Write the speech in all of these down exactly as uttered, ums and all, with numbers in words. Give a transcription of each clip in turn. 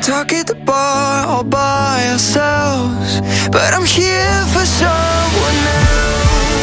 talk at the bar all by ourselves, but I'm here for someone else.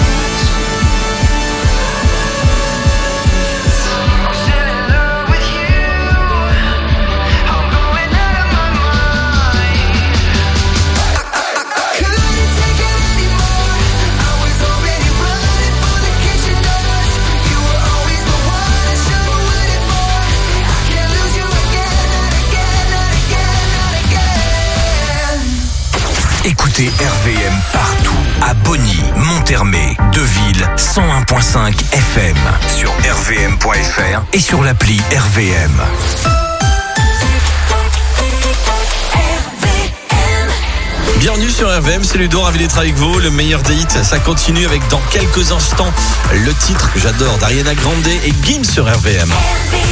Écoutez R V M partout, à Bonny, Montermé, Deville, cent un virgule cinq F M, sur R V M point F R et sur l'appli R V M. Bienvenue sur R V M, c'est Ludo, ravi d'être avec vous. Le meilleur des hits, ça continue avec dans quelques instants le titre que j'adore d'Ariana Grande et Gims sur R V M.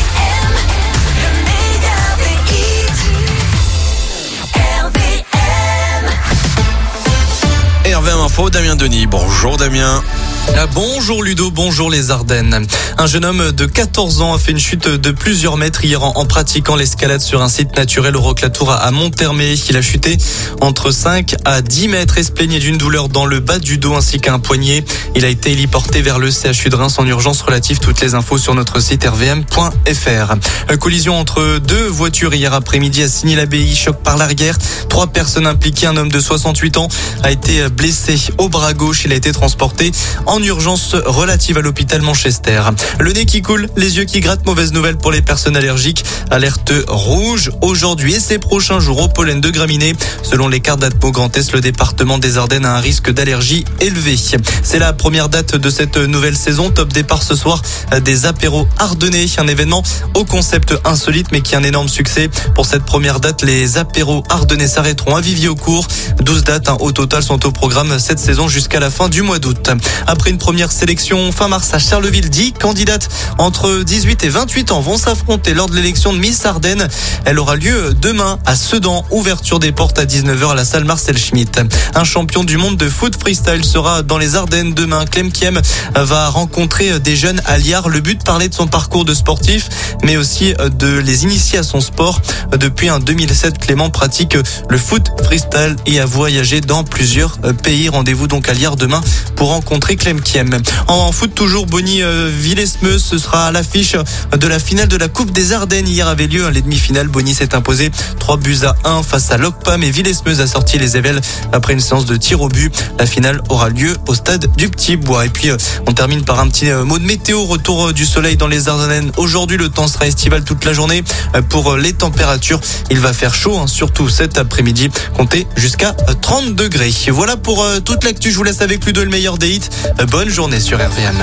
R V M Info, Damien Denis. Bonjour Damien. Ah, bonjour Ludo, bonjour les Ardennes. Un jeune homme de quatorze ans a fait une chute de plusieurs mètres hier en, en pratiquant l'escalade sur un site naturel au Roc-la-Tour à, à Montermé. Il a chuté entre cinq à dix mètres et se plaignait d'une douleur dans le bas du dos ainsi qu'un poignet. Il a été héliporté vers le C H U de Reims en urgence relative. Toutes les infos sur notre site R V M point F R. Une collision entre deux voitures hier après-midi à Signy-l'Abbaye, choc par l'arrière. Trois personnes impliquées, un homme de soixante-huit ans a été blessé au bras gauche. Il a été transporté en urgence relative à l'hôpital Manchester. Le nez qui coule, les yeux qui grattent, mauvaise nouvelle pour les personnes allergiques. Alerte rouge aujourd'hui et ces prochains jours au pollen de graminées. Selon les cartes d'Atmo Grand Est, le département des Ardennes a un risque d'allergie élevé. C'est la première date de cette nouvelle saison. Top départ ce soir des apéros ardennais, un événement au concept insolite mais qui a un énorme succès. Pour cette première date, les apéros ardennais s'arrêteront à Vivier-au-Court. douze dates hein, au total sont au programme cette saison jusqu'à la fin du mois d'août. Après une première sélection fin mars à Charleville, dix candidates entre dix-huit et vingt-huit ans vont s'affronter lors de l'élection de Miss Ardennes. Elle aura lieu demain à Sedan. Ouverture des portes à dix-neuf heures à la salle Marcel Schmitt. Un champion du monde de foot freestyle sera dans les Ardennes demain. Clem Kiem va rencontrer des jeunes à Liard. Le but, parler de son parcours de sportif, mais aussi de les initier à son sport. Depuis deux mille sept, Clément pratique le foot freestyle et a voyagé dans plusieurs pays. Rendez-vous donc à Liard demain pour rencontrer Clem Kiem. En foot toujours, Bonny euh, Villesmeuse, ce sera à l'affiche de la finale de la Coupe des Ardennes. Hier avait lieu les demi-finales. Bonny s'est imposé trois buts à un face à Locpam et Villesmeuse a sorti les évelles après une séance de tir au but. La finale aura lieu au stade du Petit Bois. Et puis euh, on termine par un petit euh, mot de météo. Retour euh, du soleil dans les Ardennes. Aujourd'hui, le temps sera estival toute la journée. Euh, pour euh, les températures, il va faire chaud, hein, surtout cet après-midi. Comptez jusqu'à euh, trente degrés. Voilà pour euh, toute l'actu. Je vous laisse avec Ludo, le meilleur des hits. Euh, bonne journée sur R V M.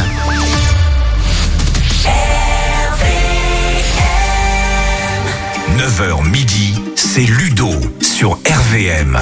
neuf heures midi, c'est Ludo sur R V M.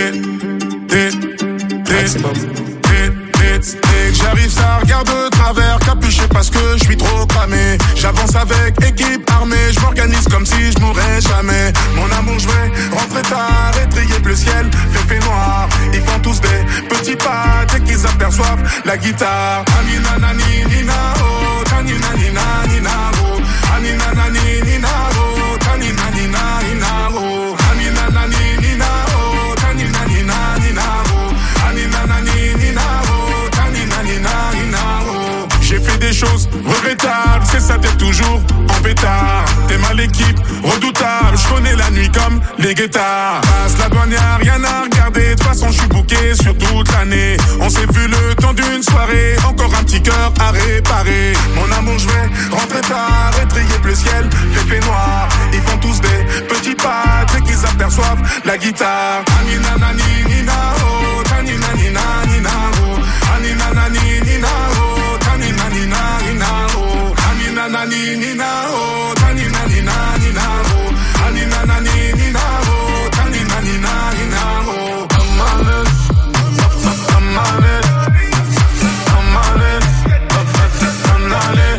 J'arrive, ça regarde de travers, capuché parce que je suis trop cramé. J'avance avec équipe armée, je m'organise comme si je mourrais jamais. Mon amour, je vais rentrer tard, étrier bleu ciel, fait fait noir. Ils font tous des petits pas dès qu'ils aperçoivent la guitare. Anina nani nina oh, tanina nina nina oh, anina nani nina oh, tanina nina nina oh, anina nani nina oh, tanina nina nina oh, anina nani nina oh, tanina nina nina oh. J'ai fait des choses regrettables, c'est ça d'être toujours en pétard. T'es mal équipe, redoutable, je connais la nuit comme les guettards. Passe la douane, y'a rien à regarder, de toute façon je suis booké sur toute l'année. On s'est vu le temps d'une soirée, encore un petit cœur à réparer. Mon amour, je vais rentrer tard, étrier bleu ciel, fait fait noir. Ils font tous des petits pas dès qu'ils aperçoivent la guitare. Anina nani nina oh, tanina nina nina oh, anina nani nina oh, tanina nina nina oh, anina nani nina oh, tanina nina nina oh, anina nani nina oh, tanina nina nina oh. I'm on it, I'm on it, I'm on it, I'm on it,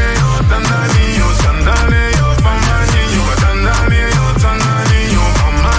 I'm on it.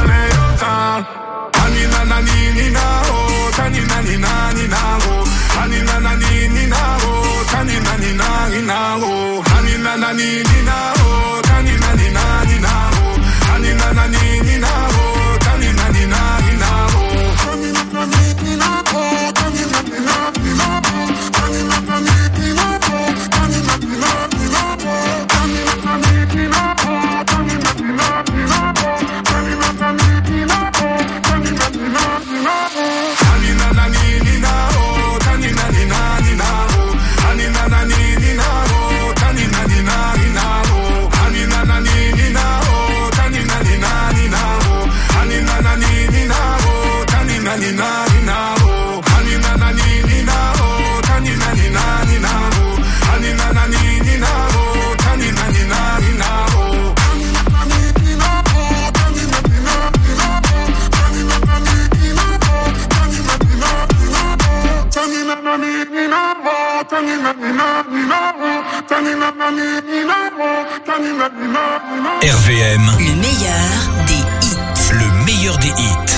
R V M, le meilleur des hits. le meilleur des hits.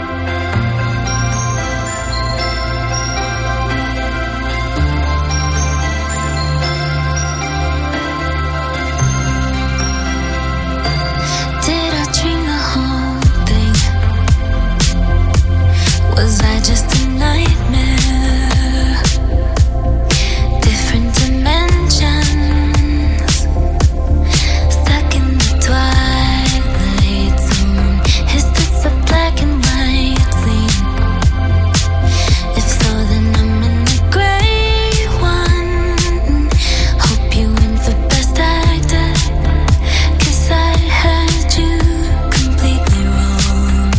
Did I dream the whole thing? Was I just a nightmare? Different dimensions, stuck in the twilight zone. Is this a black and white scene? If so, then I'm in the gray one. Hope you win for best actor, 'cause I had you completely wrong.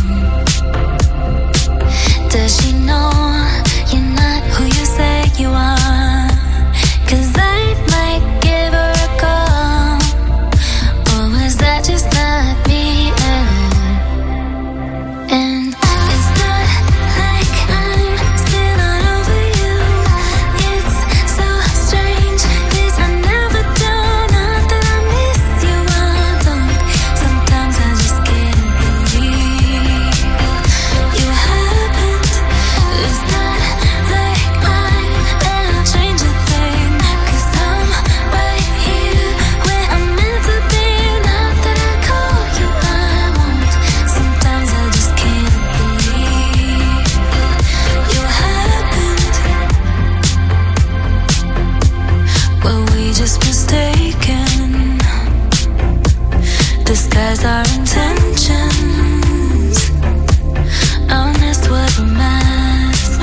Does she know you're not who you say you are? 'Cause I might give her a call. Or was that just not me at all? And it's not like I'm still not over you. It's so strange, this I never do. Not that I miss you, I don't. Sometimes I just can't believe you happened. It's not like I ever change a thing, 'cause I'm right here where I'm meant to be. Not that I call you, I won't. Sometimes I just can't believe you happened. Were we just mistaken? Disguise our intentions. Honest was a mask.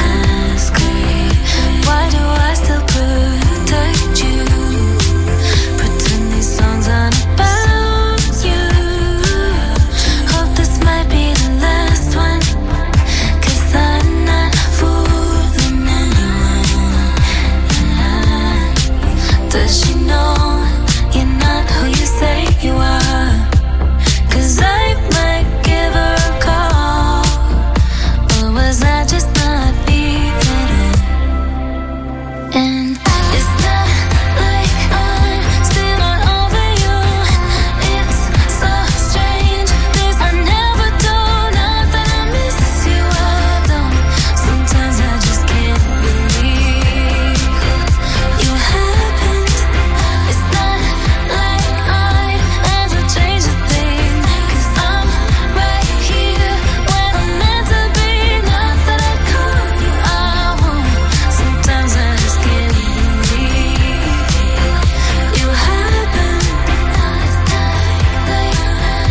Why do I still protect you? Pretend these songs aren't about you. Hope this might be the last one, 'cause I'm not fooling anyone. Does she know you're not who you say you are? 'Cause I might give her a call. Or was I just not me at all? And it's not like I'm still not over you. It's so strange, this I never do. Not that I miss you, I don't. Sometimes I just can't believe you happened. It's not like I ever change a thing, 'cause I'm right here where I'm meant to be. Not that I call you, I won't. Sometimes I just can't believe you happened. It's not like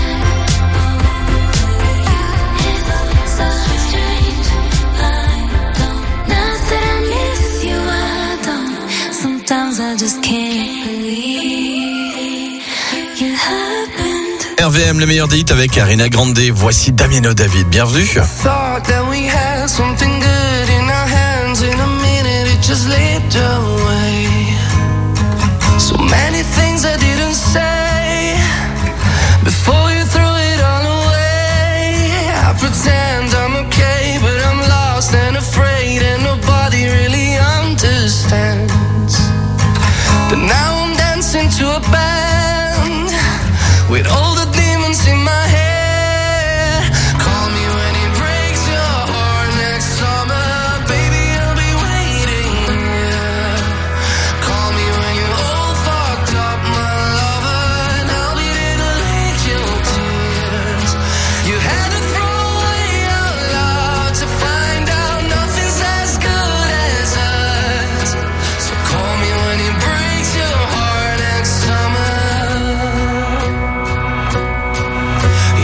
it's so strange, I don't. Not that I miss you, I don't. Sometimes I just can't believe you happened. R V M, le meilleur des hits avec Ariana Grande. Voici Damiano David. Bienvenue. Thought that we had something good in our hands. In a minute it just slipped away. So many things I didn't say before you threw it all away. I pretend I'm okay, but I'm lost and afraid, and nobody really understands. But now I'm dancing to a band with all the demons in my head. Call me when it breaks your heart next summer, baby, I'll be waiting here. Call me when you're all fucked up, my lover, and I'll be there to lick your tears. You had to throw away your love to find out nothing's as good as us. So call me when it breaks your heart next summer.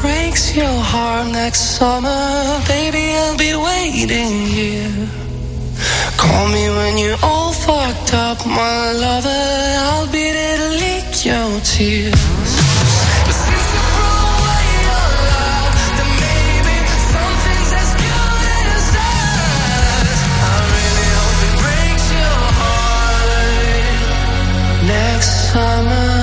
breaks your heart next summer, baby, I'll be waiting here. Call me when you're all fucked up, my lover, I'll be there to lick your tears. But since you threw away your love, then maybe something's as good as us. I really hope it breaks your heart next summer.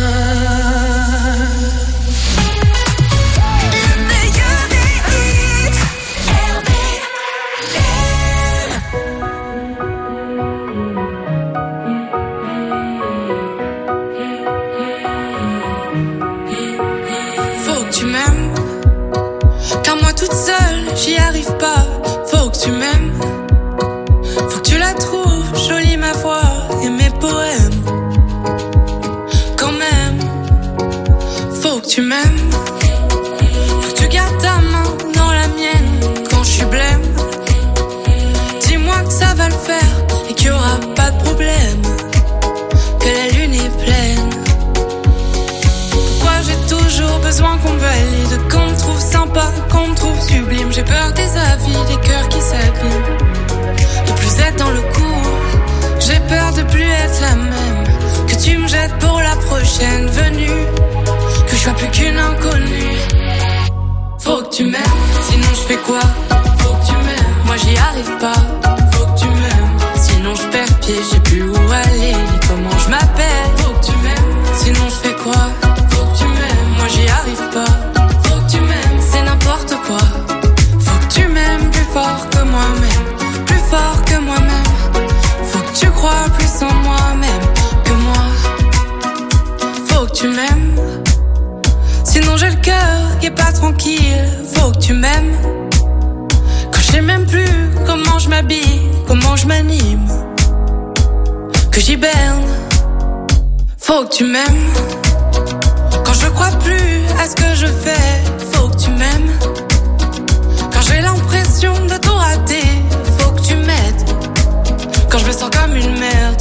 J'y arrive pas, faut que tu m'aimes. Faut que tu la trouves jolie ma voix et mes poèmes. Quand même, faut que tu m'aimes. Faut que tu gardes ta main dans la mienne quand je suis blême. Dis-moi que ça va le faire et qu'il y aura pas de problème, que la lune est pleine. Pourquoi j'ai toujours besoin qu'on me valide, qu'on me trouve sympa, qu'on me trouve sublime. J'ai peur des avis, des cœurs qui s'abîment, de plus être dans le coup. J'ai peur de plus être la même, que tu me jettes pour la prochaine venue, que je sois plus qu'une inconnue. Faut que tu m'aimes, sinon je fais quoi? Faut que tu m'aimes, moi j'y arrive pas. Faut que tu m'aimes, sinon je perds pied, je sais plus où aller ni comment je m'appelle. Faut que tu m'aimes, sinon je fais quoi? Faut que tu m'aimes, moi j'y arrive pas. Faut que tu m'aimes, c'est n'importe quoi. Faut que tu m'aimes plus fort que moi-même, plus fort que moi-même. Faut que tu crois plus en moi-même que moi. Faut que tu m'aimes, sinon j'ai le cœur qui est pas tranquille. Faut que tu m'aimes, quand je sais même plus comment je m'habille, comment je m'anime, que j'hiberne. Faut que tu m'aimes, quand je crois plus à ce que je fais. Faut que tu m'aimes, quand j'ai l'impression de tout rater. Faut que tu m'aides, quand je me sens comme une merde.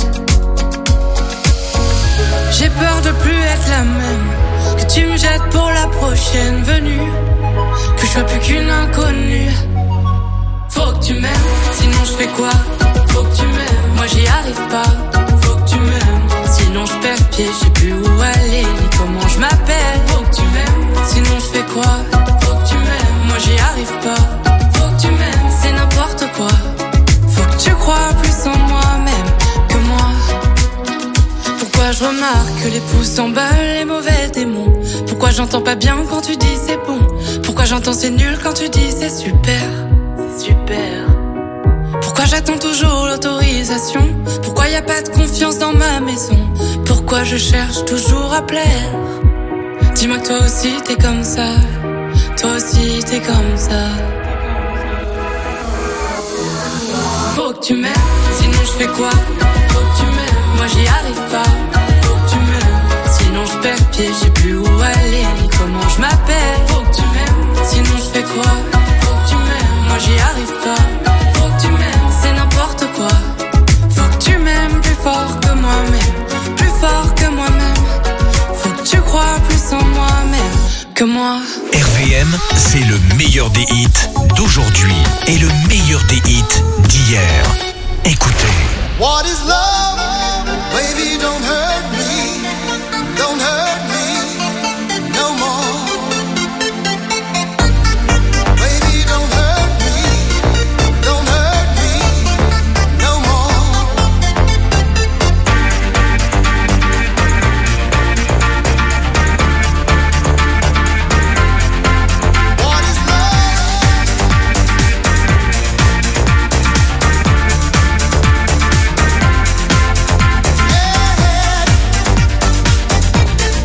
J'ai peur de plus être la même, que tu me jettes pour la prochaine venue, que je sois plus qu'une inconnue. Faut que tu m'aimes, sinon je fais quoi? Faut que tu m'aimes, moi j'y arrive pas. Faut que tu m'aimes, sinon je perds pied, je sais plus où aller ni comment je m'appelle. Faut que tu m'aimes, sinon je fais quoi? Faut que tu m'aimes, moi j'y arrive pas. Faut que tu m'aimes, c'est n'importe quoi. Faut que tu crois plus en moi-même que moi. Pourquoi je remarque que les pouces s'emballent, les mauvais démons? Pourquoi j'entends pas bien quand tu dis c'est bon? Pourquoi j'entends c'est nul quand tu dis c'est super? C'est super. Pourquoi j'attends toujours l'autorisation? Pourquoi y a pas de confiance dans ma maison? Pourquoi je cherche toujours à plaire? Dis-moi que toi aussi t'es comme ça, toi aussi t'es comme ça. Faut que tu m'aimes, sinon je fais quoi? Faut que tu m'aimes, moi j'y arrive pas. Faut que tu m'aimes, sinon je perds pied, je sais plus où aller ni comment je m'appelle. Faut que tu m'aimes, sinon je fais quoi? Faut que tu m'aimes, moi j'y arrive pas. Faut que tu m'aimes, c'est n'importe quoi. Faut que tu m'aimes plus fort que moi-même, plus fort que moi-même. Faut que tu crois plus en moi-même que moi. R V M, c'est le meilleur des hits d'aujourd'hui et le meilleur des hits d'hier. Écoutez. What is love? Baby, don't hurt me. Don't hurt me no more. Baby, don't hurt me. Don't hurt me no more. What is love?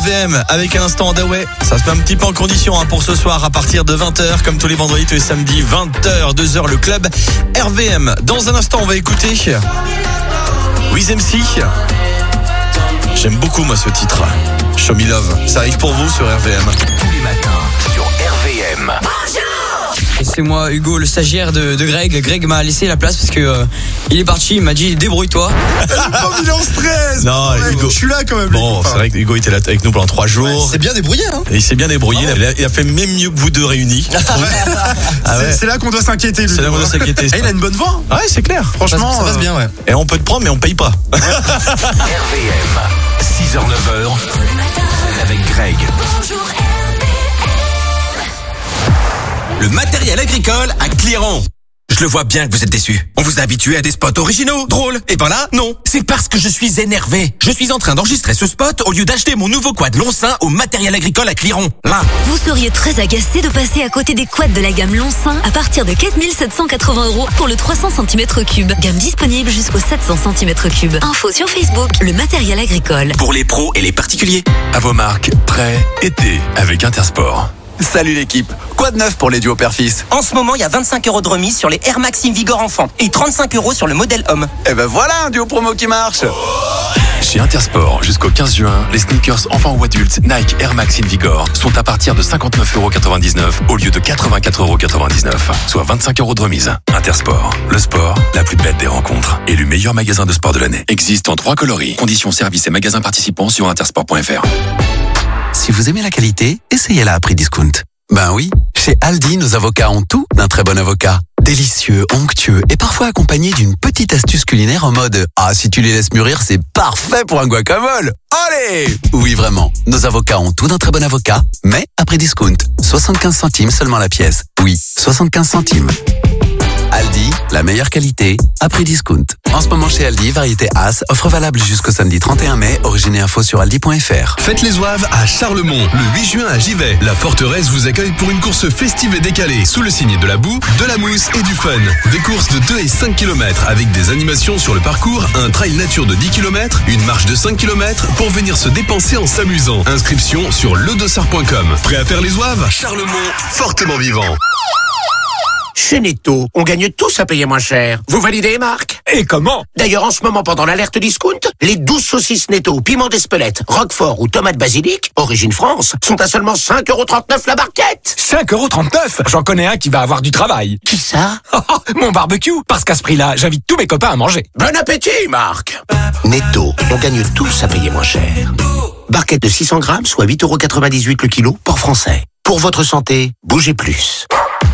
V M avec un instant Andaway. Ça se met un petit peu en condition hein, pour ce soir à partir de vingt heures, comme tous les vendredis, tous les samedis, vingt heures, deux heures, le club R V M. Dans un instant, on va écouter Wiz M C. J'aime beaucoup moi ce titre. Show Me Love. Ça arrive pour vous sur R V M. Tous les matins sur R V M. C'est moi Hugo, le stagiaire de, de Greg. Greg m'a laissé la place parce que euh, il est parti, il m'a dit débrouille-toi. Il est en stress. Non, ouais, Hugo. Je suis là quand même. Bon, c'est vrai que Hugo était là avec nous pendant trois jours. Ouais, c'est bien débrouillé, hein. Et il s'est bien débrouillé. Il a, il a fait même mieux que vous deux réunis. Ah ouais. c'est, c'est là qu'on doit s'inquiéter. C'est là qu'on doit s'inquiéter. Ah, il a une bonne voix. Ouais, c'est clair. Franchement, ça passe bien, ouais. Et on peut te prendre, mais on paye pas. R V M, six heures neuf heures, avec Greg. Le matériel agricole à Cléron. Je le vois bien que vous êtes déçus. On vous a habitué à des spots originaux, drôles. Et ben là, non. C'est parce que je suis énervé. Je suis en train d'enregistrer ce spot au lieu d'acheter mon nouveau quad Lonsin au matériel agricole à Cléron. Là. Vous seriez très agacé de passer à côté des quads de la gamme Lonsin à partir de quatre mille sept cent quatre-vingts euros pour le trois cents centimètres cubes. Gamme disponible jusqu'aux sept cents centimètres cubes. Info sur Facebook, le matériel agricole. Pour les pros et les particuliers. À vos marques, prêt, été, avec Intersport. Salut l'équipe, quoi de neuf pour les duos père-fils? En ce moment, il y a vingt-cinq euros de remise sur les Air Max Invigor enfant et trente-cinq euros sur le modèle homme. Eh ben voilà un duo promo qui marche. Chez Intersport, jusqu'au quinze juin, les sneakers enfants ou adultes Nike Air Max Invigor sont à partir de cinquante-neuf euros quatre-vingt-dix-neuf au lieu de quatre-vingt-quatre euros quatre-vingt-dix-neuf, soit vingt-cinq euros de remise. Intersport, le sport, la plus belle des rencontres. Élu meilleur magasin de sport de l'année. Existe en trois coloris. Conditions, services et magasins participants sur intersport point f r. Si vous aimez la qualité, essayez-la à prix discount. Ben oui, chez Aldi, nos avocats ont tout d'un très bon avocat. Délicieux, onctueux et parfois accompagné d'une petite astuce culinaire en mode « Ah, si tu les laisses mûrir, c'est parfait pour un guacamole !» Allez! Oui, vraiment, nos avocats ont tout d'un très bon avocat, mais à prix discount. soixante-quinze centimes seulement la pièce. Oui, soixante-quinze centimes. Aldi, la meilleure qualité, à prix discount. En ce moment chez Aldi, variété As, offre valable jusqu'au samedi trente et un mai, origine et info sur aldi point f r. Faites les Zouaves à Charlemont, le huit juin à Givet. La forteresse vous accueille pour une course festive et décalée, sous le signe de la boue, de la mousse et du fun. Des courses de deux et cinq kilomètres avec des animations sur le parcours, un trail nature de dix kilomètres, une marche de cinq kilomètres pour venir se dépenser en s'amusant. Inscription sur le dossard point com. Prêt à faire les Zouaves? Charlemont, fortement vivant. Chez Netto, on gagne tous à payer moins cher. Vous validez, Marc? Et comment? D'ailleurs, en ce moment, pendant l'alerte discount, les douze saucisses Netto, piment d'Espelette, Roquefort ou tomate basilic, origine France, sont à seulement cinq euros trente-neuf la barquette. cinq euros trente-neuf? J'en connais un qui va avoir du travail. Qui ça? Mon barbecue, parce qu'à ce prix-là, j'invite tous mes copains à manger. Bon appétit, Marc. Netto, on gagne tous à payer moins cher. Barquette de six cents grammes, soit huit euros quatre-vingt-dix-huit le kilo, port français. Pour votre santé, bougez plus.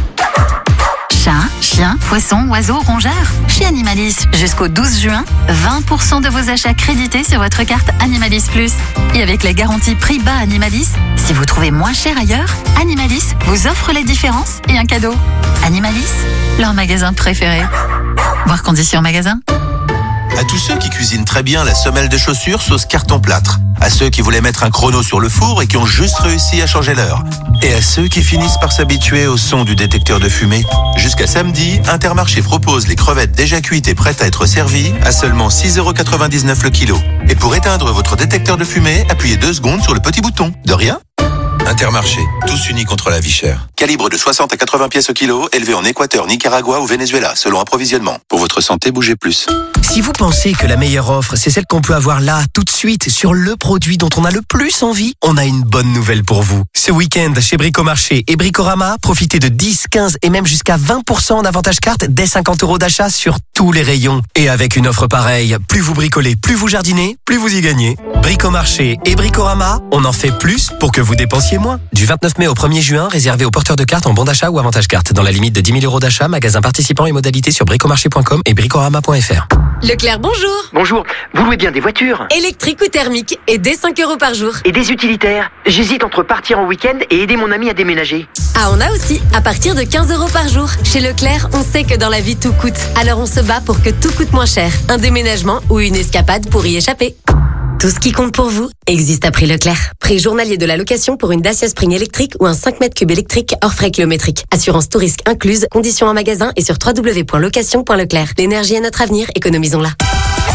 Chat, chien, poisson, oiseaux, rongeurs. Chez Animalis, jusqu'au douze juin, vingt pour cent de vos achats crédités sur votre carte Animalis Plus. Et avec la garantie prix bas Animalis, si vous trouvez moins cher ailleurs, Animalis vous offre les différences et un cadeau. Animalis, leur magasin préféré. Voir conditions magasin. À tous ceux qui cuisinent très bien la semelle de chaussure sauce carton-plâtre. À ceux qui voulaient mettre un chrono sur le four et qui ont juste réussi à changer l'heure. Et à ceux qui finissent par s'habituer au son du détecteur de fumée. Jusqu'à samedi, Intermarché propose les crevettes déjà cuites et prêtes à être servies à seulement six euros quatre-vingt-dix-neuf le kilo. Et pour éteindre votre détecteur de fumée, appuyez deux secondes sur le petit bouton. De rien. Intermarché, tous unis contre la vie chère. Calibre de soixante à quatre-vingts pièces au kilo, élevé en Équateur, Nicaragua ou Venezuela, selon approvisionnement. Pour votre santé, bougez plus. Si vous pensez que la meilleure offre, c'est celle qu'on peut avoir là, tout de suite, sur le produit dont on a le plus envie, on a une bonne nouvelle pour vous. Ce week-end, chez Bricomarché et Bricorama, profitez de dix, quinze et même jusqu'à vingt pour cent d'avantage carte dès cinquante euros d'achat sur tous les rayons. Et avec une offre pareille, plus vous bricolez, plus vous jardinez, plus vous y gagnez. Bricomarché et Bricorama, on en fait plus pour que vous dépensiez moins. Du vingt-neuf mai au premier juin, réservé aux porteurs de cartes en bon d'achat ou avantage carte. Dans la limite de dix mille euros d'achat, magasin participant et modalités sur bricomarché point com et bricorama point f r. Leclerc, bonjour. Bonjour, vous louez bien des voitures? Électrique ou thermique et dès cinq euros par jour. Et des utilitaires? J'hésite entre partir en week-end et aider mon ami à déménager. Ah, on a aussi, à partir de quinze euros par jour. Chez Leclerc, on sait que dans la vie tout coûte. Alors on se bat pour que tout coûte moins cher. Un déménagement ou une escapade pour y échapper. Tout ce qui compte pour vous existe à prix Leclerc. Prix journalier de la location pour une Dacia Spring électrique ou un cinq mètres cubes électrique hors frais kilométriques. Assurance tout risque incluse, conditions en magasin et sur w w w point location point leclerc. L'énergie est notre avenir, économisons-la. Sport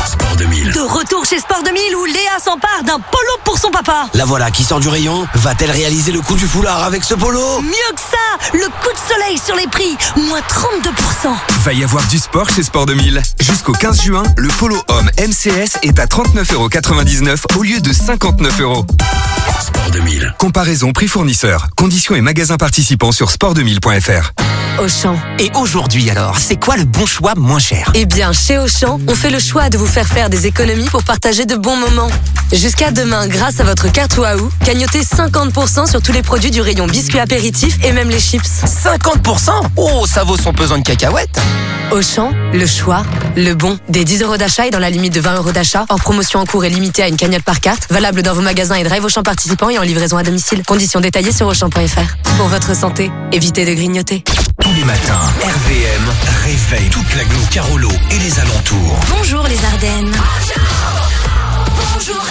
deux mille. De retour chez Sport deux mille où Léa s'empare d'un polo pour son papa. La voilà qui sort du rayon. Va-t-elle réaliser le coup du foulard avec ce polo? Mieux que ça, le coup de soleil sur les prix, moins trente-deux pour cent. Va y avoir du sport chez Sport deux mille. Jusqu'au quinze juin, le polo homme M C S est à trente-neuf euros quatre-vingt-dix-neuf au lieu de cinquante-neuf euros. Sport deux mille. Comparaison prix fournisseur. Conditions et magasins participants sur sport deux mille point f r. Auchan. Et aujourd'hui alors, c'est quoi le bon choix moins cher? Eh bien, chez Auchan, on fait le choix de vous faire faire des économies pour partager de bons moments. Jusqu'à demain, grâce à votre carte Waouh, gagnotez cinquante pour cent sur tous les produits du rayon biscuits apéritifs et même les chips. cinquante pour cent? Oh, ça vaut son pesant de cacahuètes. Auchan, le choix, le bon. Des dix euros d'achat et dans la limite de vingt euros d'achat. Hors promotion en cours et limitée à une cagnotte par carte. Valable dans vos magasins et drive Auchan participants et en livraison à domicile. Conditions détaillées sur auchan point f r. Pour votre santé, évitez de grignoter. Tous les matins, R V M réveille toute l'agglo Carolo et les alentours. Bonjour les Ardennes. Bonjour, Bonjour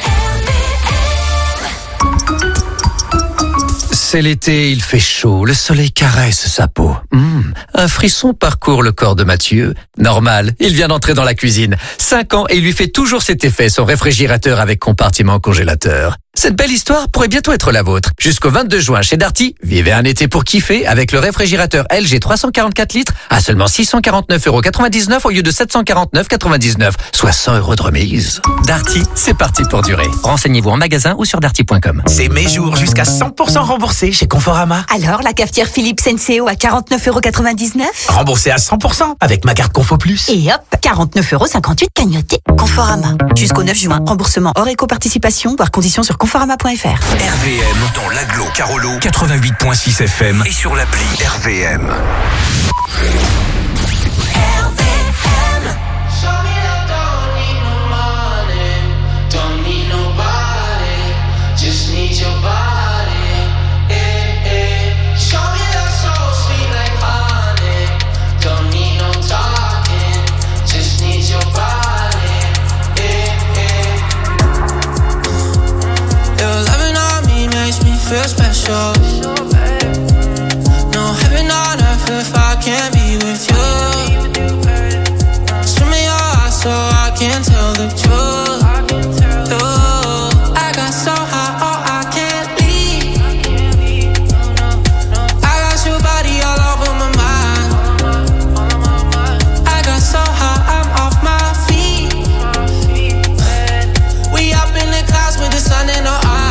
R V M. C'est l'été, il fait chaud, le soleil caresse sa peau. Mmh, un frisson parcourt le corps de Mathieu. Normal, il vient d'entrer dans la cuisine. Cinq ans et il lui fait toujours cet effet, son réfrigérateur avec compartiment congélateur. Cette belle histoire pourrait bientôt être la vôtre. Jusqu'au vingt-deux juin chez Darty, vivez un été pour kiffer avec le réfrigérateur L G trois cent quarante-quatre litres à seulement six cent quarante-neuf euros quatre-vingt-dix-neuf au lieu de sept cent quarante-neuf euros quatre-vingt-dix-neuf, soit cent euros de remise. Darty, c'est parti pour durer. Renseignez-vous en magasin ou sur darty point com. C'est mes jours jusqu'à cent pour cent remboursés chez Conforama. Alors, la cafetière Philips N C O à quarante-neuf euros quatre-vingt-dix-neuf? Remboursé à cent pour cent avec ma carte Confo Plus. Et hop, quarante-neuf euros cinquante-huit cagnotés. Conforama. Jusqu'au neuf juin. Remboursement hors éco-participation, voire conditions sur conforama point f r. R V M dans l'agglo Carolo quatre-vingt-huit point six F M et sur l'appli R V M. Feel special. No heaven on earth if I can't be with you. Show me your eyes so I can tell the truth. Ooh, I got so high, oh I can't leave. I got your body all over my mind. I got so high, I'm off my feet. We up in the clouds with the sun in our eyes.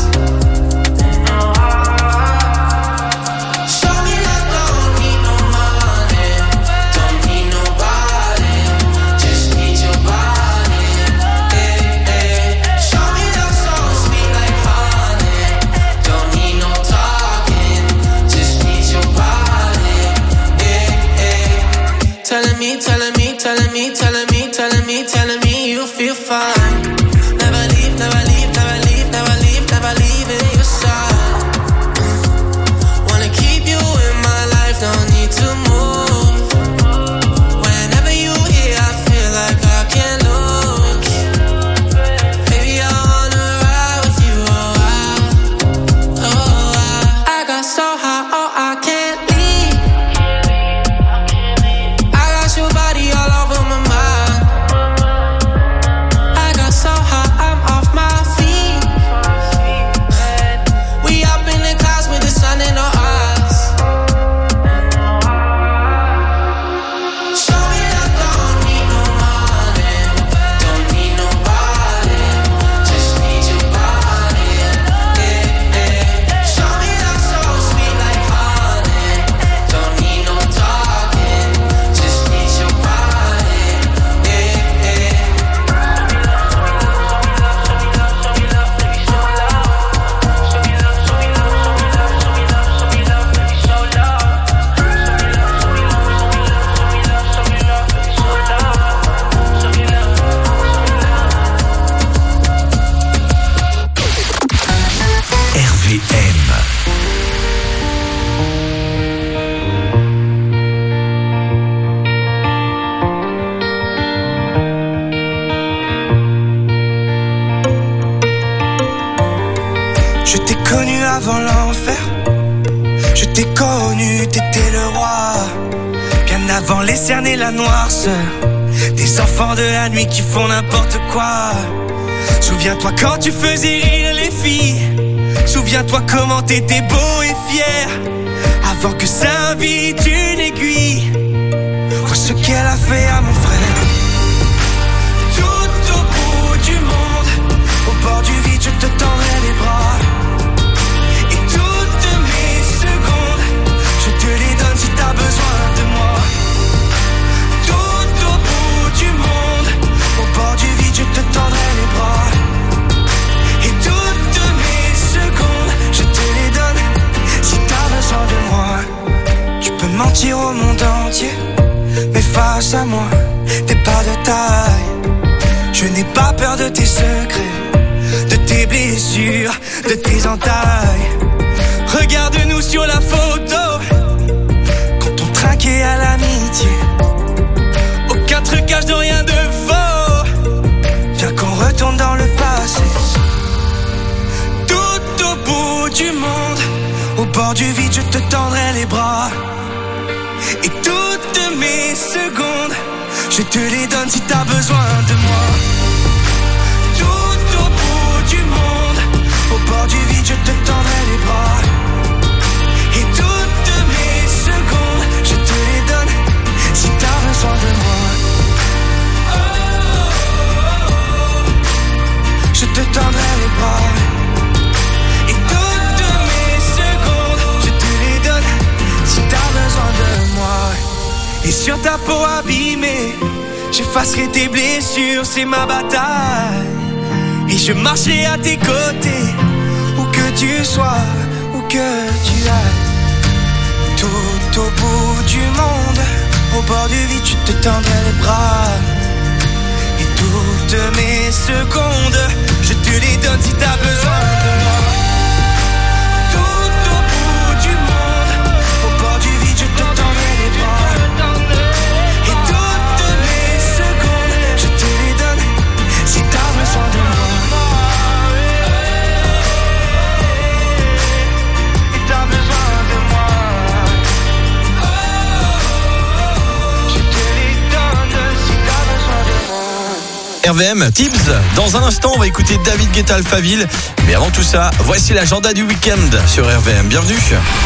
Telling me, telling me, telling me, telling me, telling me, telling me you feel fine. Never leave, never leave, never leave, never leave, never leave in your side. Wanna keep you in my life, don't need to move. Whenever you here, I feel like I can't lose. Baby, I wanna ride with you, oh I, oh I. I got so high, oh I can't leave. Your body all over my mind. I got so high, I'm off my feet. We up in the clouds with the sun in our eyes. Show me I don't need no money, don't need nobody, just need your body. Yeah, yeah. Show me that so sweet like honey, don't need no talking, just need your body, yeah, yeah. R V M. Je t'ai connu avant l'enfer. Je t'ai connu, t'étais le roi. Bien avant les cernes et la noirceur. Des enfants de la nuit qui font n'importe quoi. Souviens-toi quand tu faisais rire les filles. Souviens-toi comment t'étais beau et fier. Avant que ça invite une aiguille. Vois ce qu'elle a fait à mon frère. Tout au bout du monde, au bord du vide, je te tendrai les bras. Et toutes mes secondes, je te les donne si t'as besoin de moi. Tout au bout du monde, au bord du vide, je te tendrai les bras. Et toutes mes secondes, je te les donne si t'as besoin de moi. Tu peux mentir au monde entier, mais face à moi, t'es pas de taille. Je n'ai pas peur de tes secrets, de tes blessures, de tes entailles. Regarde-nous sur la photo, quand on trinquait à l'amitié. Aucun trucage de rien de faux. Viens qu'on retourne dans le passé. Tout au bout du monde, au bord du vide, je te tendrai les bras. Et toutes mes secondes, je te les donne si t'as besoin de moi. Tout au bout du monde, au bord du vide, je te tendrai les bras. Et toutes mes secondes, je te les donne si t'as besoin de moi. Je te tendrai les bras. Et toutes mes secondes, je te les donne si t'as besoin de moi. Et sur ta peau abîmée, j'effacerai tes blessures, c'est ma bataille. Et je marcherai à tes côtés, où que tu sois, où que tu ailles. Tout au bout du monde, au bord du vide, je te tendrai les bras. Et toutes mes secondes, je te les donne si t'as besoin de moi. Tout au bout du monde, au bord du vide, je te tendrai les bras. R V M Tips. Dans un instant, on va écouter David Guetta Alphaville. Mais avant tout ça, voici l'agenda du week-end sur R V M. Bienvenue.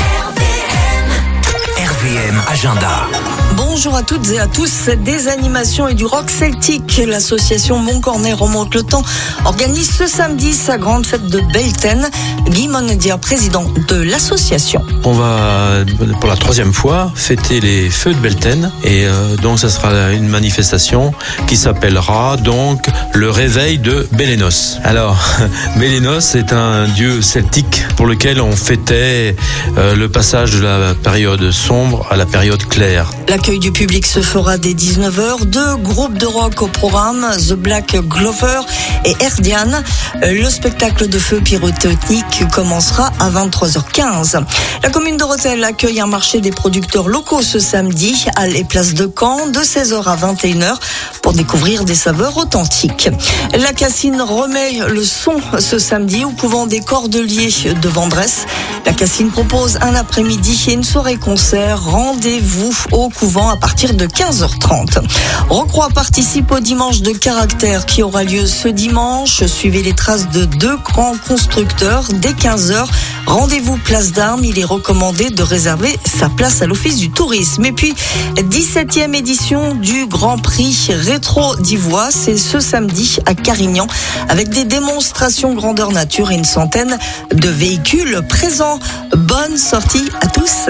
R V M Agenda. Bonjour à toutes et à tous. Des animations et du rock celtique. L'association Montcornet Remonte le Temps organise ce samedi sa grande fête de Belten. Guy Monedier, président de l'association. On va pour la troisième fois fêter les feux de Belten et euh, donc ça sera une manifestation qui s'appellera donc le réveil de Bélénos. Alors Bélénos est un dieu celtique pour lequel on fêtait euh, le passage de la période sombre à la période claire. L'accueil du public se fera dès dix-neuf heures. Deux groupes de rock au programme, The Black Glover et Erdian. Le spectacle de feu pyrotechnique commencera à vingt-trois heures quinze. La commune de Rethel accueille un marché des producteurs locaux ce samedi à les places de Caen de seize heures à vingt et une heures pour découvrir des saveurs authentiques. La Cassine remet le son ce samedi au couvent des Cordeliers de Vendresse. La Cassine propose un après-midi et une soirée concert. Rendez-vous au couvent à partir de quinze heures trente. Rocroi participe au dimanche de caractère qui aura lieu ce dimanche. Suivez les traces de deux grands constructeurs dès quinze heures. Rendez-vous place d'Armes. Il est recommandé de réserver sa place à l'Office du tourisme. Et puis, dix-septième édition du Grand Prix Rétro d'Ivoire. C'est ce samedi à Carignan avec des démonstrations grandeur nature et une centaine de véhicules présents. Bonne sortie à tous.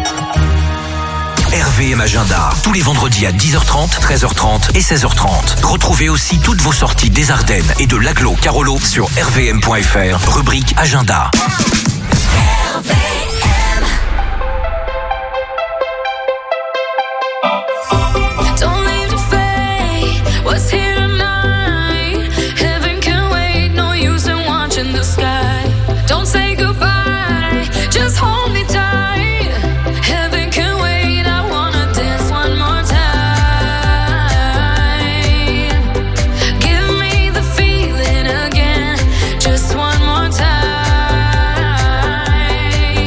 R V M Agenda, tous les vendredis à dix heures trente, treize heures trente et seize heures trente. Retrouvez aussi toutes vos sorties des Ardennes et de l'Aglo Carolo sur r v m point f r, rubrique Agenda. R V M. Don't leave the fate, what's here tonight? Heaven can wait, no use in watching the sky. Don't say goodbye, just hold me tight. Heaven can wait, I wanna dance one more time. Give me the feeling again, just one more time.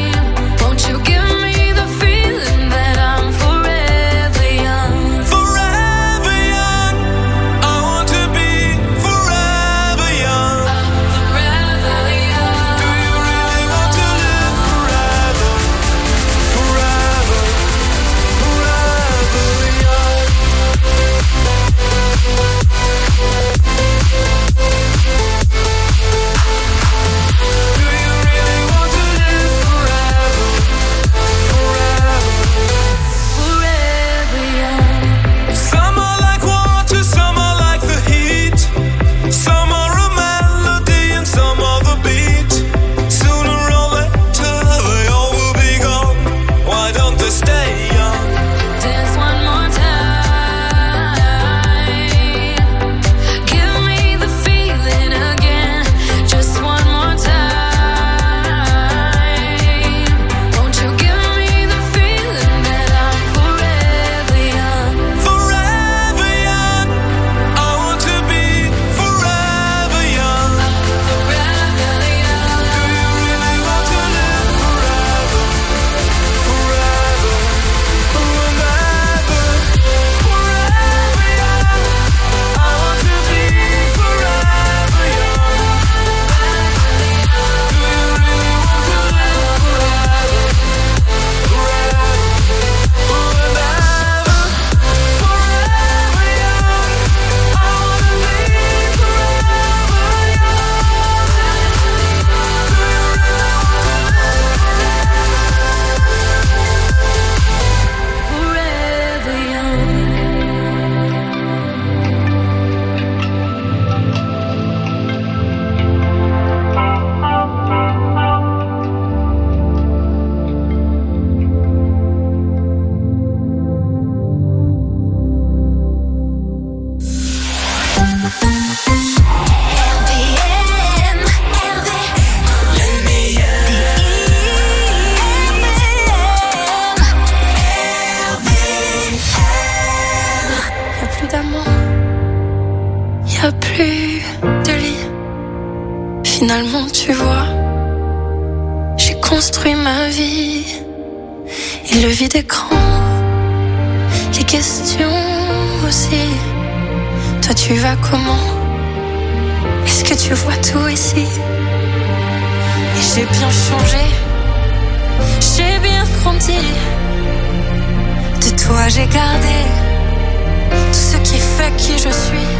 plus de lit. Finalement, tu vois, j'ai construit ma vie. Et le vide écran, les questions aussi. Toi, tu vas comment? Est-ce que tu vois tout ici? Et j'ai bien changé, j'ai bien grandi. De toi, j'ai gardé tout ce qui fait qui je suis.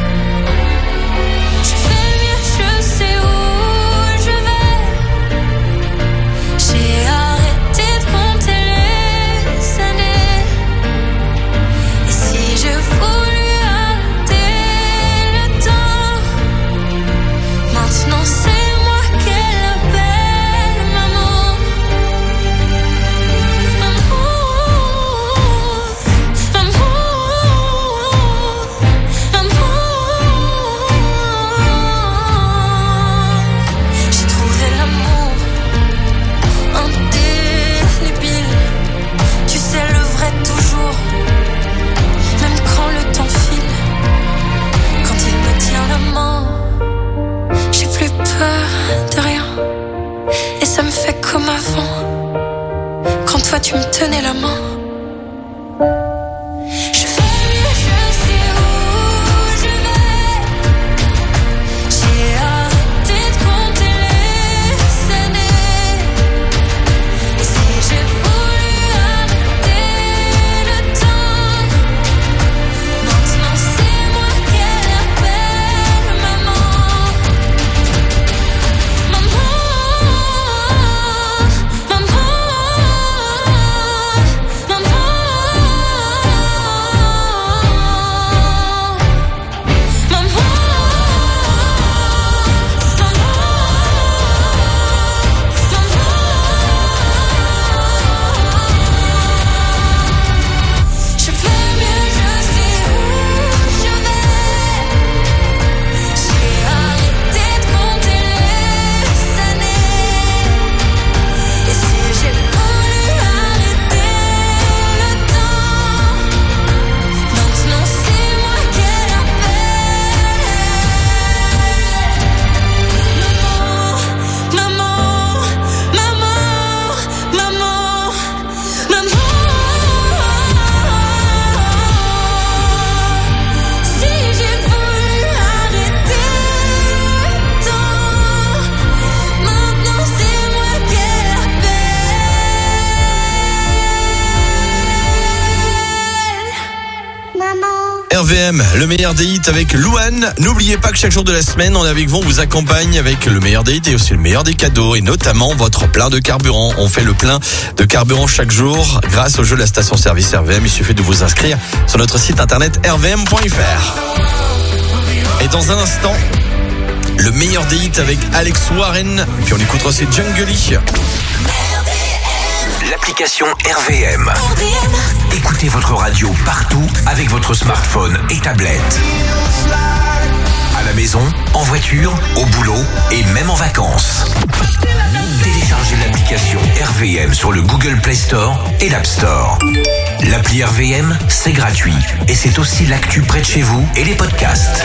Je fais mieux, je sais où je vais. J'ai arrêté de compter les années. Et si je voulais arrêter le temps, maintenant c'est moi qu'elle appelle maman. De rien, et ça me fait comme avant, quand toi tu me tenais la main. Je fais mieux, je sais où je vais. J'ai arrêté de compter les années. Et si j'ai voulu arrêter le temps, maintenant c'est moi qu'elle appelle maman. R V M, le meilleur des hits avec Louane. N'oubliez pas que chaque jour de la semaine, on est avec vous, on vous accompagne avec le meilleur des hits et aussi le meilleur des cadeaux et notamment votre plein de carburant. On fait le plein de carburant chaque jour grâce au jeu de la station-service R V M. Il suffit de vous inscrire sur notre site internet r v m point f r. Et dans un instant, le meilleur des hits avec Alex Warren. Puis on écoutera aussi Jungly. L'application R V M. Écoutez votre radio partout avec votre smartphone et tablette. À la maison, en voiture, au boulot et même en vacances. Téléchargez l'application R V M sur le Google Play Store et l'App Store. L'appli R V M, c'est gratuit et c'est aussi l'actu près de chez vous et les podcasts.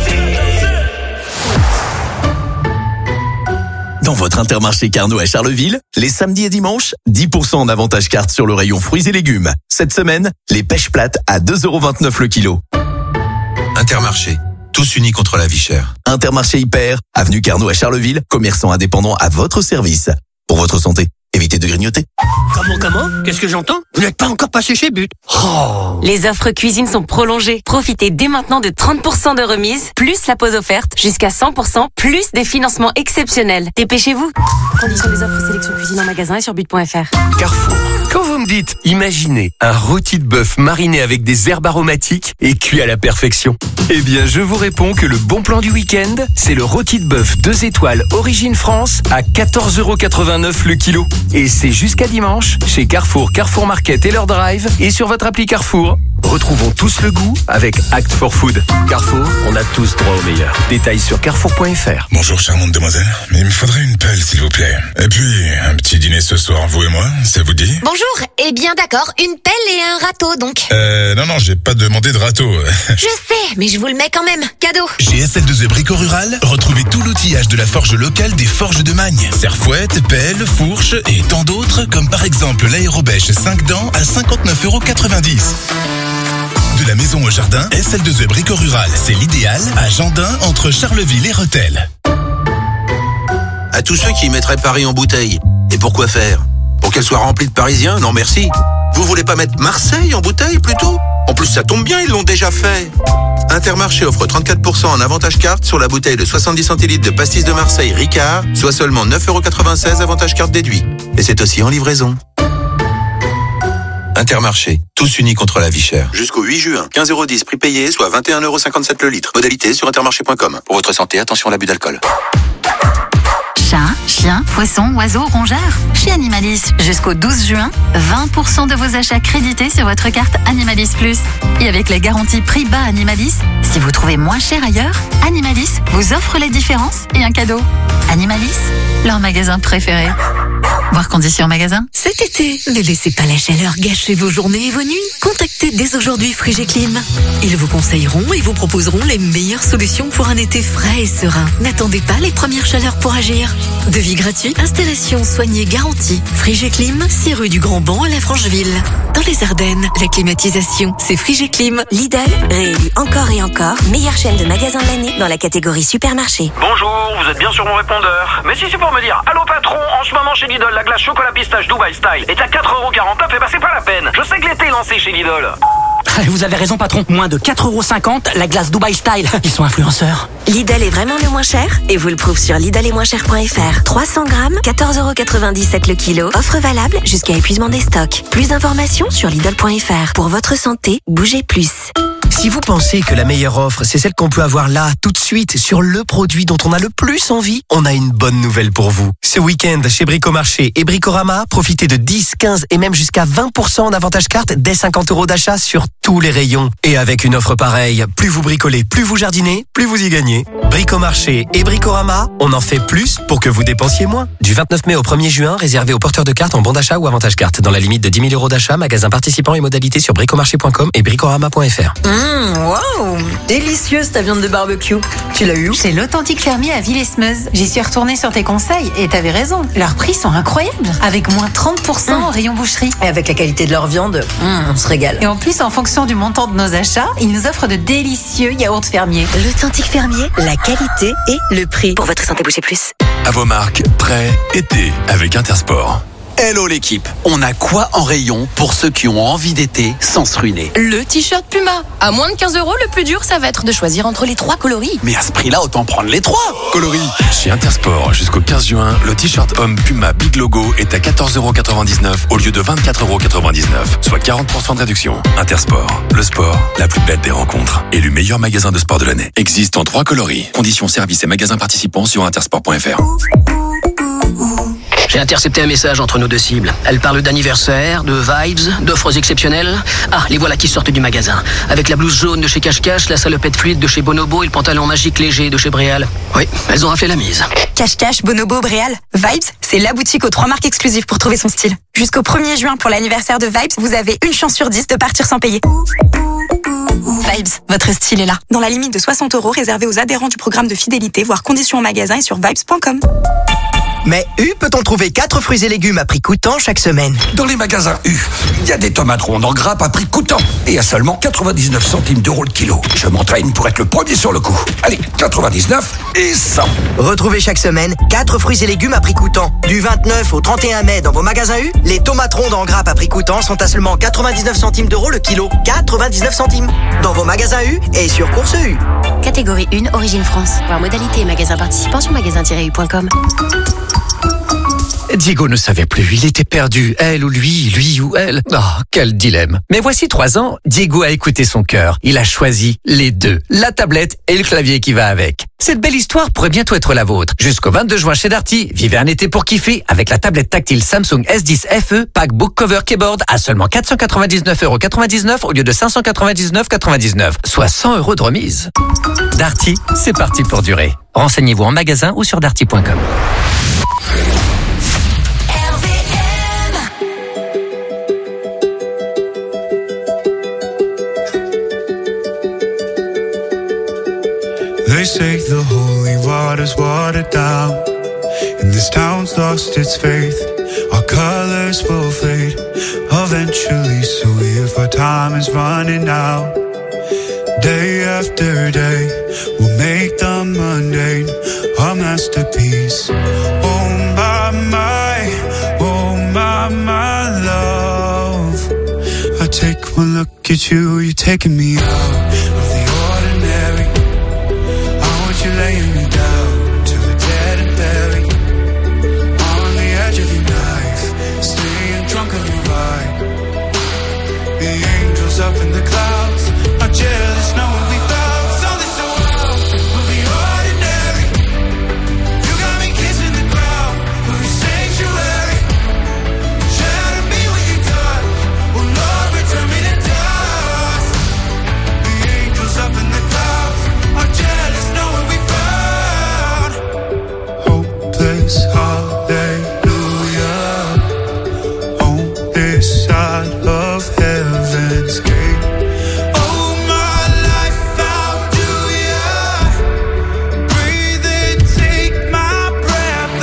Dans votre Intermarché Carnot à Charleville, les samedis et dimanches, dix pour cent en avantage carte sur le rayon fruits et légumes. Cette semaine, les pêches plates à deux euros vingt-neuf le kilo. Intermarché, tous unis contre la vie chère. Intermarché Hyper, avenue Carnot à Charleville, commerçant indépendant à votre service. Pour votre santé, évitez de grignoter. Comment, comment? Qu'est-ce que j'entends? Vous n'êtes pas encore passé chez But. Oh. Les offres cuisine sont prolongées. Profitez dès maintenant de trente pour cent de remise, plus la pause offerte, jusqu'à cent pour cent, plus des financements exceptionnels. Dépêchez-vous. Conditions des offres sélection cuisine en magasin et sur but point f r. Carrefour. Quand vous me dites, imaginez un rôti de bœuf mariné avec des herbes aromatiques et cuit à la perfection. Eh bien, je vous réponds que le bon plan du week-end, c'est le rôti de bœuf deux étoiles Origine France à quatorze euros quatre-vingt-neuf le kilo. Et c'est jusqu'à dimanche chez Carrefour, Carrefour Market et leur drive et sur votre appli Carrefour. Retrouvons tous le goût avec Act for Food. Carrefour, on a tous droit au meilleur. Détails sur carrefour point f r. Bonjour charmante demoiselle, mais il me faudrait une pelle s'il vous plaît. Et puis, un petit dîner ce soir, vous et moi, ça vous dit? Bonjour, eh bien d'accord, une pelle et un râteau donc. Euh, non, non, j'ai pas demandé de râteau. Je sais, mais je vous le mets quand même, cadeau. Chez S L deux E Brico Rural, retrouvez tout l'outillage de la forge locale des Forges de Magne. Serfouette, pelle, fourche et tant d'autres, comme par exemple l'aérobêche cinq dents à cinquante-neuf euros quatre-vingt-dix. De la maison au jardin, S L deux E Brico Rural, c'est l'idéal à Jandin entre Charleville et Rethel. À tous ceux qui mettraient Paris en bouteille. Et pourquoi faire? Pour qu'elle soit remplie de Parisiens? Non merci. Vous voulez pas mettre Marseille en bouteille plutôt? En plus ça tombe bien, ils l'ont déjà fait. Intermarché offre trente-quatre pour cent en avantage carte sur la bouteille de soixante-dix centilitres de pastis de Marseille Ricard, soit seulement neuf euros quatre-vingt-seize avantage carte déduit. Et c'est aussi en livraison. Intermarché, tous unis contre la vie chère. Jusqu'au huit juin, quinze euros dix prix payé, soit vingt et un euros cinquante-sept le litre. Modalité sur intermarché point com. Pour votre santé, attention à l'abus d'alcool. Chat, chien, poisson, oiseaux, rongeurs. Chez Animalis, jusqu'au douze juin, vingt pour cent de vos achats crédités sur votre carte Animalis Plus. Et avec la garantie prix bas Animalis, si vous trouvez moins cher ailleurs, Animalis vous offre les différences et un cadeau. Animalis, leur magasin préféré. Voir conditions magasin. Cet été, ne laissez pas la chaleur gâcher vos journées et vos nuits. Contactez dès aujourd'hui Frigeclim. Ils vous conseilleront et vous proposeront les meilleures solutions pour un été frais et serein. N'attendez pas les premières chaleurs pour agir. Devis gratuit, installation soignée garantie. Frigeclim, six rue du Grand Banc à la Francheville. Dans les Ardennes, la climatisation, c'est Frigeclim. Lidl, réélu encore et encore, meilleure chaîne de magasins de l'année dans la catégorie supermarché. Bonjour, vous êtes bien sur mon répondeur. Mais si c'est pour me dire, allô patron, en ce moment chez Lidl, la glace chocolat pistache Dubai Style est à quatre euros quarante-neuf et bah c'est pas la peine. Je sais que l'été est lancé chez Lidl. Vous avez raison patron, moins de quatre euros cinquante, la glace Dubai Style. Ils sont influenceurs. Lidl est vraiment le moins cher et vous le prouve sur lidl et moins cher point f r. trois cents grammes, quatorze euros quatre-vingt-dix-sept le kilo. Offre valable jusqu'à épuisement des stocks. Plus d'informations sur lidl point f r. Pour votre santé, bougez plus. Si vous pensez que la meilleure offre, c'est celle qu'on peut avoir là, tout de suite, sur le produit dont on a le plus envie, on a une bonne nouvelle pour vous. Ce week-end, chez Bricomarché et Bricorama, profitez de dix, quinze et même jusqu'à vingt pour cent en avantage carte dès cinquante euros d'achat sur tous les rayons. Et avec une offre pareille, plus vous bricolez, plus vous jardinez, plus vous y gagnez. Bricomarché et Bricorama, on en fait plus pour que vous dépensiez moins. Du vingt-neuf mai au premier juin, réservé aux porteurs de cartes en bon d'achat ou avantage carte. Dans la limite de dix mille euros d'achat, magasin participant et modalités sur bricomarché point com et bricorama point f r. Mmh, waouh, délicieuse ta viande de barbecue. Tu l'as eu où? Chez l'Authentique Fermier à Villesmeuse. J'y suis retournée sur tes conseils et t'avais raison. Leurs prix sont incroyables. Avec moins trente pour cent mmh. au rayon boucherie. Et avec la qualité de leur viande, mmh, on se régale. Et en plus, en fonction du montant de nos achats, ils nous offrent de délicieux yaourts fermiers. L'Authentique Fermier, la qualité et le prix. Pour votre santé, bougez plus. À vos marques, prêt, été, avec Intersport. Hello l'équipe, on a quoi en rayon pour ceux qui ont envie d'été sans se ruiner? Le t-shirt Puma. À moins de quinze euros, le plus dur, ça va être de choisir entre les trois coloris. Mais à ce prix-là, autant prendre les trois coloris. Chez Intersport, jusqu'au quinze juin, le t-shirt homme Puma Big Logo est à quatorze euros quatre-vingt-dix-neuf au lieu de vingt-quatre euros quatre-vingt-dix-neuf, soit quarante pour cent de réduction. Intersport, le sport, la plus belle des rencontres. Élu meilleur magasin de sport de l'année. Existe en trois coloris. Conditions, services et magasins participants sur intersport point f r. J'ai intercepté un message entre nos deux cibles. Elle parle d'anniversaire, de vibes, d'offres exceptionnelles. Ah, les voilà qui sortent du magasin. Avec la blouse jaune de chez Cache-Cache, la salopette fluide de chez Bonobo et le pantalon magique léger de chez Bréal. Oui, elles ont raflé la mise. Cache-Cache, Bonobo, Bréal, Vibes, c'est la boutique aux trois marques exclusives pour trouver son style. Jusqu'au premier juin pour l'anniversaire de Vibes, vous avez une chance sur dix de partir sans payer. Vibes, votre style est là. Dans la limite de soixante euros réservée aux adhérents du programme de fidélité, voire conditions en magasin et sur vibes point com. Mais U peut-on trouver quatre fruits et légumes à prix coûtant chaque semaine? Dans les magasins U, il y a des tomates rondes en grappe à prix coûtant et à seulement quatre-vingt-dix-neuf centimes d'euros le kilo. Je m'entraîne pour être le premier sur le coup. Allez, quatre-vingt-dix-neuf et cent. Retrouvez chaque semaine quatre fruits et légumes à prix coûtant. Du vingt-neuf au trente et un mai dans vos magasins U, les tomates rondes en grappe à prix coûtant sont à seulement quatre-vingt-dix-neuf centimes d'euros le kilo. quatre-vingt-dix-neuf centimes. Dans vos magasins U et sur Course U. Catégorie un, Origine France. Voir modalité et magasin participant sur magasin tiret u point com. Diego ne savait plus, il était perdu, elle ou lui, lui ou elle. Oh, quel dilemme. Mais voici trois ans, Diego a écouté son cœur. Il a choisi les deux, la tablette et le clavier qui va avec. Cette belle histoire pourrait bientôt être la vôtre. Jusqu'au vingt-deux juin chez Darty, vivez un été pour kiffer avec la tablette tactile Samsung S dix F E Pack Book Cover Keyboard à seulement quatre cent quatre-vingt-dix-neuf euros quatre-vingt-dix-neuf au lieu de cinq cent quatre-vingt-dix-neuf euros quatre-vingt-dix-neuf, soit cent euros de remise. Darty, c'est parti pour durer. Renseignez-vous en magasin ou sur darty point com. They say the holy water's watered down, and this town's lost its faith. Our colors will fade eventually, so if our time is running out, day after day, we'll make the mundane a masterpiece. Oh my, my, oh my, my love, I take one look at you, you're taking me out of the ordinary. You're laying me down to the dead and buried, on the edge of your knife, staying drunk on your vibe. The angels up in the clouds are jealous knowing we found something so wild. We'll be ordinary. You got me kissing the ground, we'll be sanctuary. Shadow me when you touch, oh Lord, return me to dust. The angels up in the clouds are jealous knowing we hallelujah, on this side of heaven's gate. Oh, my life, how do ya breathe and take my breath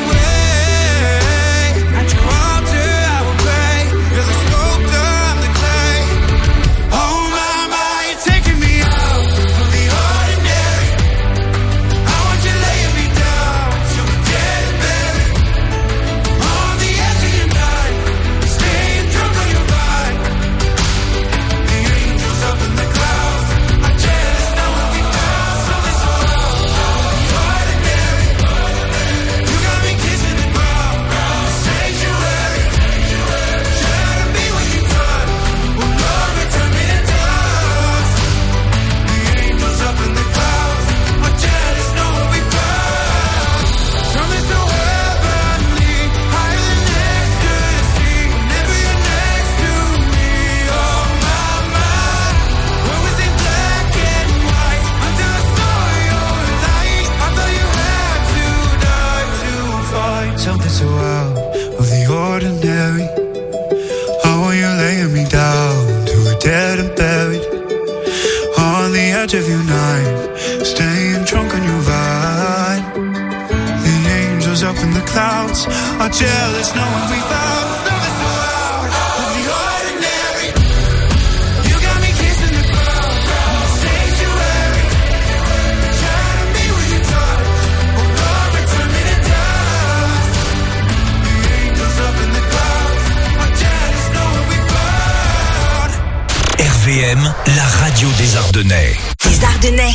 away? At your altar I will pray, you're the sculptor, I'm the clay. Oh my, my, you're taking me out of the ordinary. I want you laying me down till we're dead and buried, on the edge of your knife, staying drunk on your vibe. The angels up in the clouds are jealous knowing we found something so ordinary. You got me kissing the ground, sanctuary. Shadow me when you touch, oh Lord, return me to dust. The angels up in the clouds are jealous knowing we found something so heavenly, higher than ecstasy. Whenever you're next to me, oh my, my. What was it black and white until I saw your light? I thought you had to die to find something so out of the ordinary. How are you laying me down to a dead and buried, on the edge of your night, staying drunk on your vibe. The angels up in the clouds are jealous knowing we found something so out of the ordinary. You got me kissing the ground, sanctuary. Shadow me when you touch, oh Lord, return me to dust. The angels up in the clouds are jealous knowing we found. R V M, la radio des Ardennais. Les Ardennais.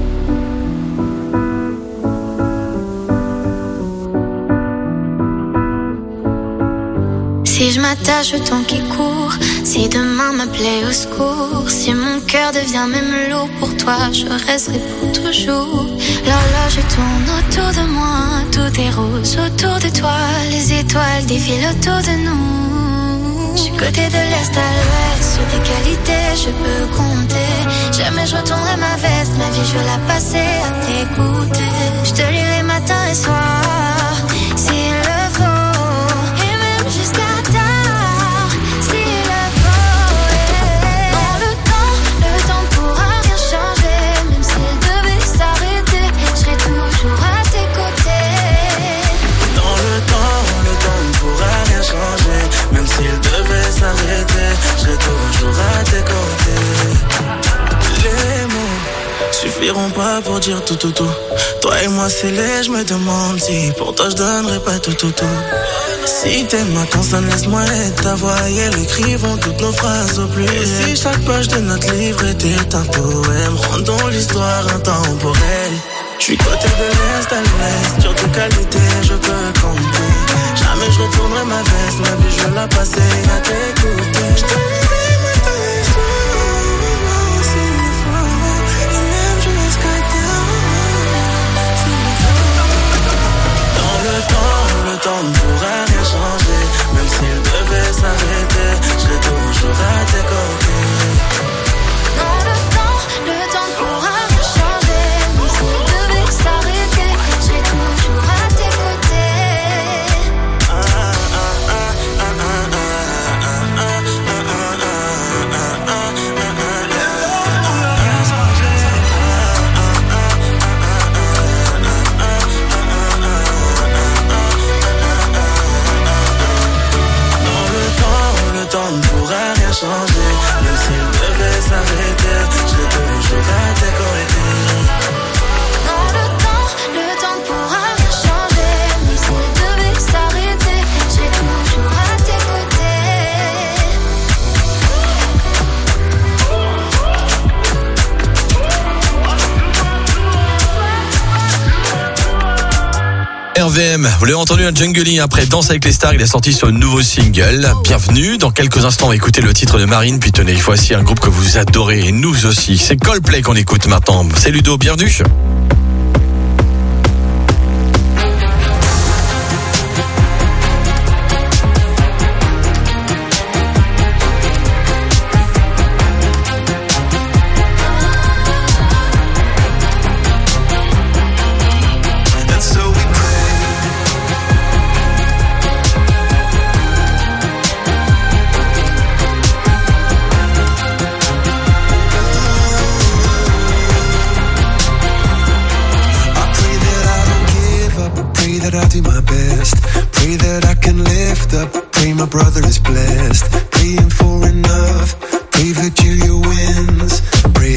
Si je m'attache au temps qui court, si demain m'appelait au secours, si mon cœur devient même lourd pour toi, je resterai pour toujours. L'horloge tourne autour de moi, tout est rose autour de toi, les étoiles défilent autour de nous. Je suis côté de l'est à l'ouest, sur tes qualités je peux compter. Jamais je retournerai ma veste, ma vie je veux la passer à t'écouter. Je te lirai matin et soir, s'il le faut, et même jusqu'à tard, s'il le faut. Dans le temps, le temps pourra rien changer, même s'il devait s'arrêter, je serai toujours à tes côtés. Dans le temps, le temps ne pourra rien changer, même s'il devait s'arrêter, je serai toujours à tes côtés. Les mots suffiront pas pour dire tout tout tout. Toi et moi c'est laid, je me demande si pour toi je donnerais pas tout tout tout. Si t'aimes ma consonne, laisse-moi être ta voix et l'écrivons toutes nos phrases au pluriel. Et si chaque page de notre livre était un poème, rendons l'histoire intemporelle. J'suis côté de l'est à l'ouest, sur tes qualités je peux compter. Jamais je retournerai ma veste, ma vie je veux la passer à t'écouter. J'te lirai matin et soir, s'il le faut, et même jusqu'à tard. V M, vous l'avez entendu, un jungling après Danse avec les stars, il est sorti sur un nouveau single. Bienvenue, dans quelques instants on va écouter le titre de Marine, puis tenez, voici un groupe que vous adorez, et nous aussi, c'est Coldplay qu'on écoute maintenant. C'est Ludo, bienvenue. My brother is blessed, praying for enough, pray Virgilia wins, pray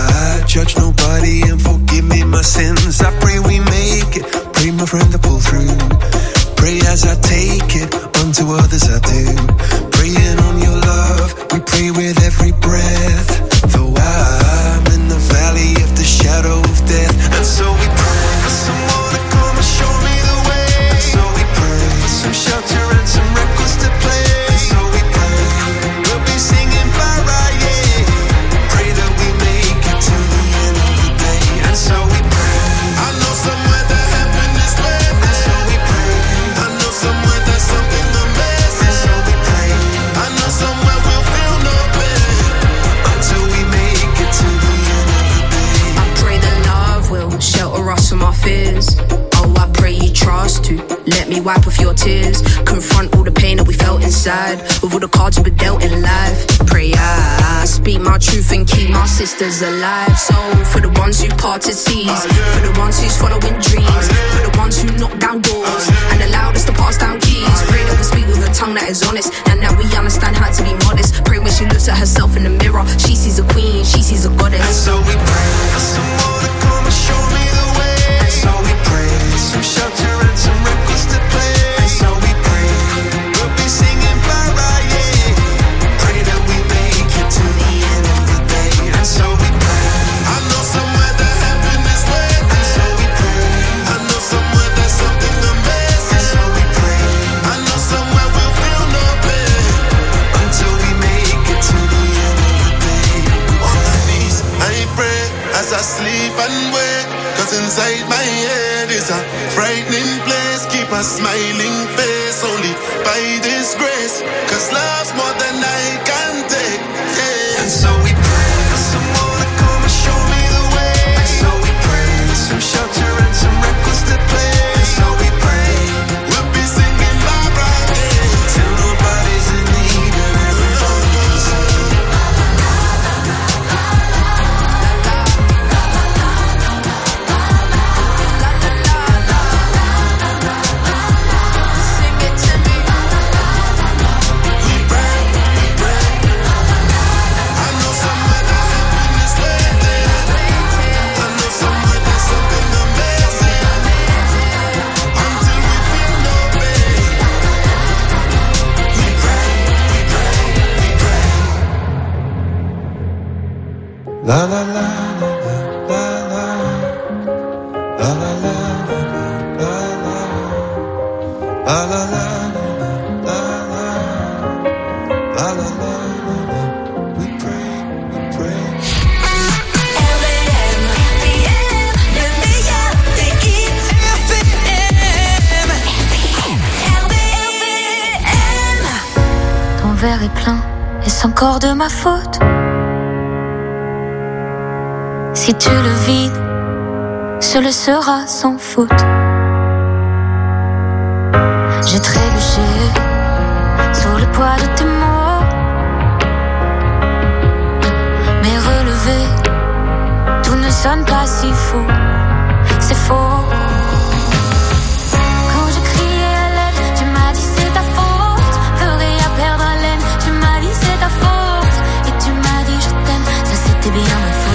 I judge nobody and forgive me my sins, I pray we make it, pray my friend to pull through, pray as I take it, unto others I do, praying on your love, we pray with every breath, though I'm in the valley of the shadow of death, and so we pray for someone to come and show me the way, and so we pray for some shelter and some records to play. And so we pray, we'll be singing Barra, yeah. Pray that we make it to the end of the day. And so we pray, I know somewhere that heaven is waiting. And so we pray, I know somewhere there's something amazing. And so we pray, I know somewhere we'll feel no pain until we make it to the end of the day. I pray that love will shelter us from our fears. Oh, I pray you trust to let me wipe off your tears. Confront all the pain that we felt inside, with all the cards we were dealt in life. Pray I speak my truth and keep my sisters alive. So for the ones who parted seas, for the ones who's following dreams, for the ones who knocked down doors and allowed us to pass down keys. Pray that we speak with a tongue that is honest, and that we understand how to be modest. Pray when she looks at herself in the mirror, she sees a queen, she sees a goddess. And so we pray for someone to come and show me the way. And so we pray for some shelter and some records to play. And so we pray, we'll be singing Barra, yeah. Pray that we make it to the end of the day. And so we pray, I know somewhere that heaven is waiting. And so we pray, I know somewhere there's something amazing. And so we pray, I know somewhere we'll feel no pain until we make it to the end of the day. On my knees, I pray as I sleep and wake, cause inside my head is a frightening place. Keep a smiling face only by this grace, cause love's more than I can take, yeah. And so we pray for someone to come and show me the way. And so we pray for some shelter and some records to play. And so we pray, we'll be singing Barbara, yeah, till nobody's in need and everybody's singing. La la la la la la la la la la la la la la la la. We pray, we pray. R V M, le meilleur des hits. R V M, R V M. Ton verre est plein, est-ce encore de ma faute? Si tu le vides, ce le sera sans faute. J'ai trébuché sous le poids de tes mots, mais relevé, tout ne sonne pas si faux. C'est faux. Quand j'ai crié à l'aide, tu m'as dit c'est ta faute. Pleurer à perdre haleine, tu m'as dit c'est ta faute. Et tu m'as dit je t'aime, ça c'était bien ma faute.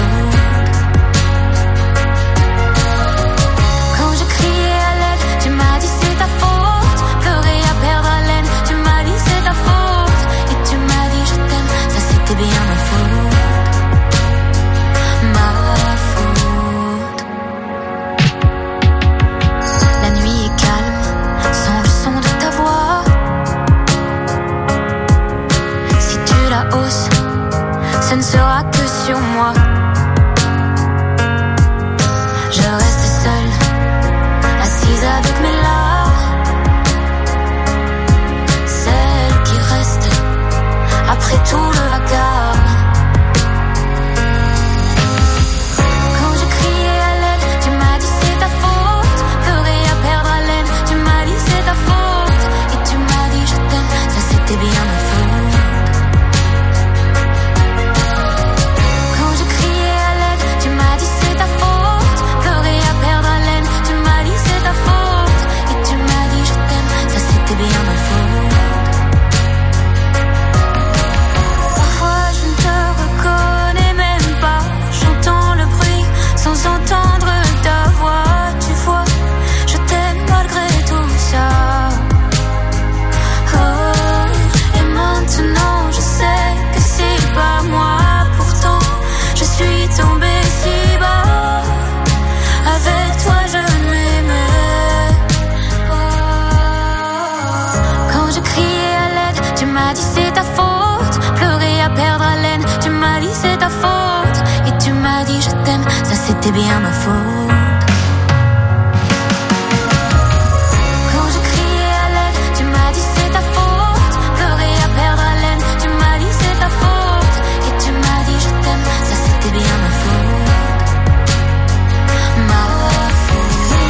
ne sera que sur moi. Je reste seule, assise avec mes larmes, celle qui reste après tout le vacarme. Quand je criais à l'aide, tu m'as dit c'est ta faute. Pleurer à perdre haleine, tu m'as dit c'est ta faute. Et tu m'as dit je t'aime, ça c'était bien ma faute. Quand je criais à l'aide, tu m'as dit c'est ta faute. Pleurer à perdre haleine, tu m'as dit c'est ta faute. Et tu m'as dit je t'aime, ça c'était bien ma faute. Parfois je ne te reconnais même pas. J'entends le bruit sans entendre ta voix. Tu vois, je t'aime malgré tout ça. Oh, et maintenant je sais que c'est pas moi. Pourtant je suis tombée si bas. Avec toi je m'aimais. Oh. Quand je criais à l'aide, tu m'as dit c'est ta faute. Pleurer à perdre haleine, tu m'as dit c'est ta faute. Et tu m'as dit je t'aime, ça c'était bien ma faute.